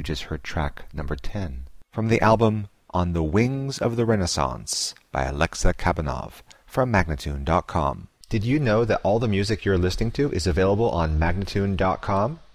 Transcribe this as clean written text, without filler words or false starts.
just heard track number 10 from the album On the Wings of the Renaissance by Alexa Kabanov from Magnatune.com. Did you know that all the music you're listening to is available on Magnatune.com?